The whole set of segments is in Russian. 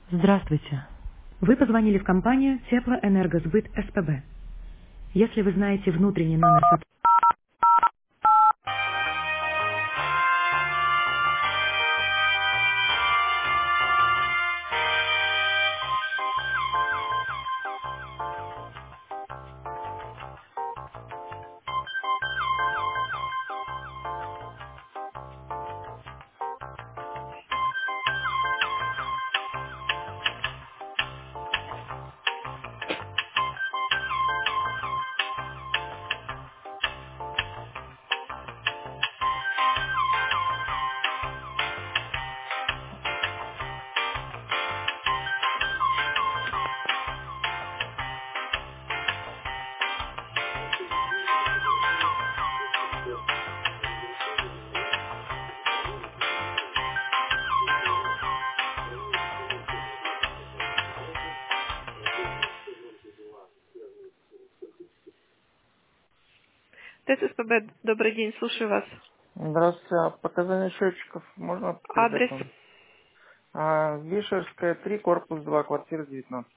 Здравствуйте. Вы позвонили в компанию Теплоэнергосбыт СПБ. Если вы знаете внутренний номер ТСПБ, добрый день, слушаю вас. Здравствуйте. А показания счетчиков можно передать Адрес, вам? Вишерская, 3, корпус 2, квартира 19.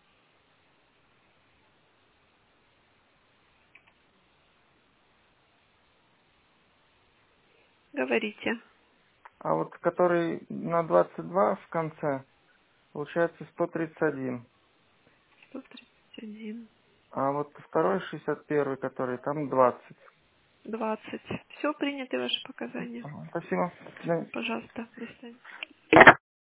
говорите. А вот который на 22 в конце, получается 131. 131, А вот второй 61, который там 20. 20. Все, приняты ваши показания. Ага, спасибо. До свидания. Пожалуйста, до свидания.